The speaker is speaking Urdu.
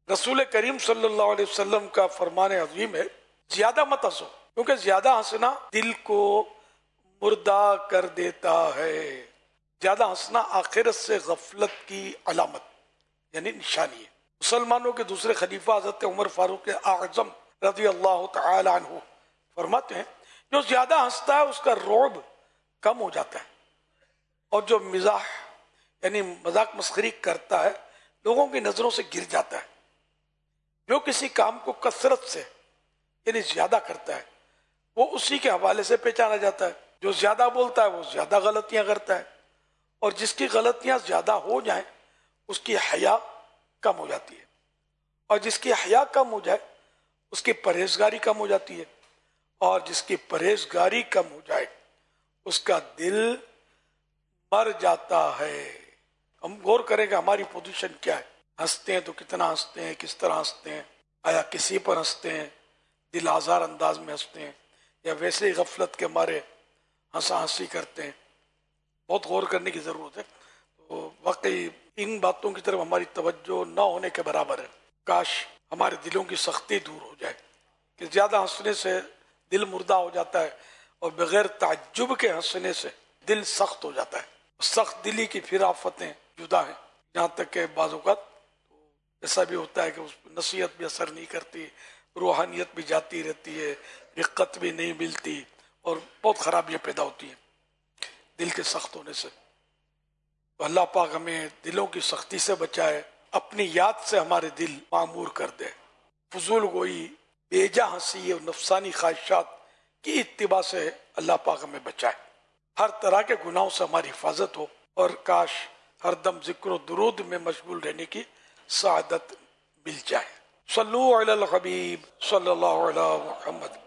رسول کریم صلی اللہ علیہ وسلم کا فرمان عظیم ہے، زیادہ مت ہنسو، کیونکہ زیادہ ہنسنا دل کو مردہ کر دیتا ہے۔ زیادہ ہنسنا آخرت سے غفلت کی علامت یعنی نشانی ہے۔ مسلمانوں کے دوسرے خلیفہ حضرت عمر فاروق اعظم رضی اللہ تعالی عنہ فرماتے ہیں، جو زیادہ ہنستا ہے اس کا رعب کم ہو جاتا ہے، اور جو مزاح یعنی مذاق مسخری کرتا ہے لوگوں کی نظروں سے گر جاتا ہے۔ جو کسی کام کو کثرت سے یعنی زیادہ کرتا ہے وہ اسی کے حوالے سے پہچانا جاتا ہے۔ جو زیادہ بولتا ہے وہ زیادہ غلطیاں کرتا ہے، اور جس کی غلطیاں زیادہ ہو جائیں اس کی حیا کم ہو جاتی ہے، اور جس کی حیا کم ہو جائے اس کی پرہیزگاری کم ہو جاتی ہے، اور جس کی پرہیزگاری کم ہو جائے اس کا دل مر جاتا ہے۔ ہم غور کریں کہ ہماری پوزیشن کیا ہے، ہنستے ہیں تو کتنا ہنستے ہیں، کس طرح ہنستے ہیں، آیا کسی پر ہنستے ہیں دل آزار انداز میں ہنستے ہیں، یا ویسے ہی غفلت کے مارے ہنسا ہنسی کرتے ہیں۔ بہت غور کرنے کی ضرورت ہے۔ تو واقعی ان باتوں کی طرف ہماری توجہ نہ ہونے کے برابر ہے۔ کاش ہمارے دلوں کی سختی دور ہو جائے، کہ زیادہ ہنسنے سے دل مردہ ہو جاتا ہے، اور بغیر تعجب کے ہنسنے سے دل سخت ہو جاتا ہے۔ سخت دلی کی پھر آفتیں جدا ہیں، یہاں تک کہ بعض اوقات ایسا بھی ہوتا ہے کہ اس پر نصیحت بھی اثر نہیں کرتی، روحانیت بھی جاتی رہتی ہے، رقت بھی نہیں ملتی، اور بہت خرابیاں پیدا ہوتی ہیں دل کے سخت ہونے سے۔ تو اللہ پاک ہمیں دلوں کی سختی سے بچائے، اپنی یاد سے ہمارے دل معمور کر دے، فضول گوئی، بیجا ہنسی اور نفسانی خواہشات کی اتباع سے اللہ پاک ہمیں بچائے، ہر طرح کے گناہوں سے ہماری حفاظت ہو، اور کاش ہر دم ذکر و درود میں مشغول رہنے کی سعادت مل جائے۔ صلو علی الحبیب صلی اللہ علیہ محمد۔